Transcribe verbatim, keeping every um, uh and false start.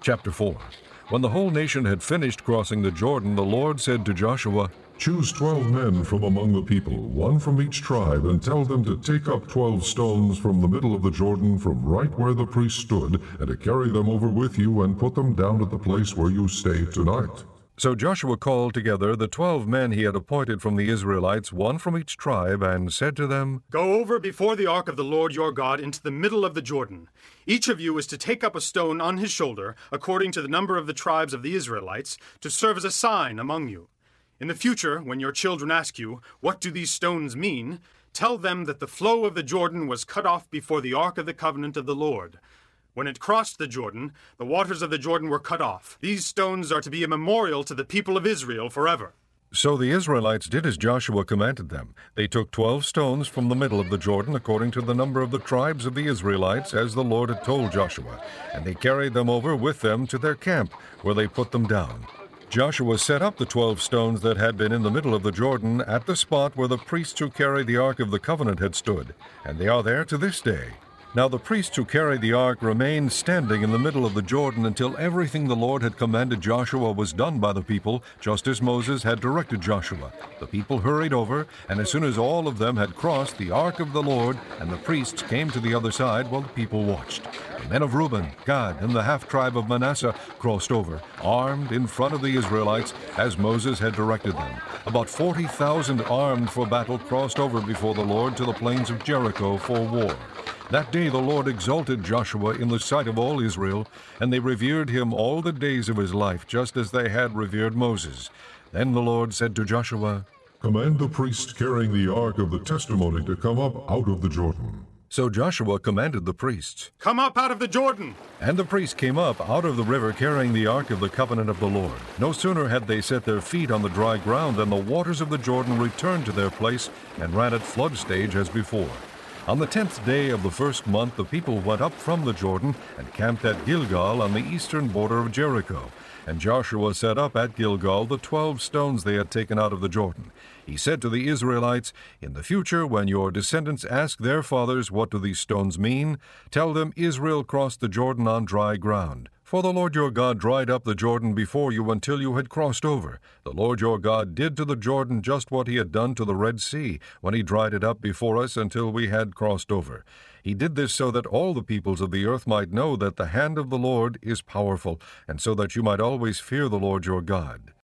Chapter four. When the whole nation had finished crossing the Jordan, the Lord said to Joshua, "Choose twelve men from among the people, one from each tribe, and tell them to take up twelve stones from the middle of the Jordan, from right where the priest stood, and to carry them over with you and put them down at the place where you stay tonight." So Joshua called together the twelve men he had appointed from the Israelites, one from each tribe, and said to them, "Go over before the ark of the Lord your God into the middle of the Jordan. Each of you is to take up a stone on his shoulder, according to the number of the tribes of the Israelites, to serve as a sign among you. In the future, when your children ask you, 'What do these stones mean?' tell them that the flow of the Jordan was cut off before the ark of the covenant of the Lord. When it crossed the Jordan, the waters of the Jordan were cut off. These stones are to be a memorial to the people of Israel forever." So the Israelites did as Joshua commanded them. They took twelve stones from the middle of the Jordan, according to the number of the tribes of the Israelites, as the Lord had told Joshua, and they carried them over with them to their camp, where they put them down. Joshua set up the twelve stones that had been in the middle of the Jordan at the spot where the priests who carried the Ark of the Covenant had stood, and they are there to this day. Now the priests who carried the ark remained standing in the middle of the Jordan until everything the Lord had commanded Joshua was done by the people, just as Moses had directed Joshua. The people hurried over, and as soon as all of them had crossed, the ark of the Lord and the priests came to the other side while the people watched. The men of Reuben, Gad, and the half-tribe of Manasseh crossed over, armed in front of the Israelites, as Moses had directed them. About forty thousand armed for battle crossed over before the Lord to the plains of Jericho for war. That day the Lord exalted Joshua in the sight of all Israel, and they revered him all the days of his life, just as they had revered Moses. Then the Lord said to Joshua, "Command the priest carrying the ark of the testimony to come up out of the Jordan." So Joshua commanded the priests, "Come up out of the Jordan!" And the priests came up out of the river carrying the ark of the covenant of the Lord. No sooner had they set their feet on the dry ground than the waters of the Jordan returned to their place and ran at flood stage as before. On the tenth day of the first month, the people went up from the Jordan and camped at Gilgal on the eastern border of Jericho. And Joshua set up at Gilgal the twelve stones they had taken out of the Jordan. He said to the Israelites, "In the future, when your descendants ask their fathers, 'What do these stones mean?' tell them Israel crossed the Jordan on dry ground. For the Lord your God dried up the Jordan before you until you had crossed over. The Lord your God did to the Jordan just what he had done to the Red Sea, when he dried it up before us until we had crossed over. He did this so that all the peoples of the earth might know that the hand of the Lord is powerful, and so that you might always fear the Lord your God.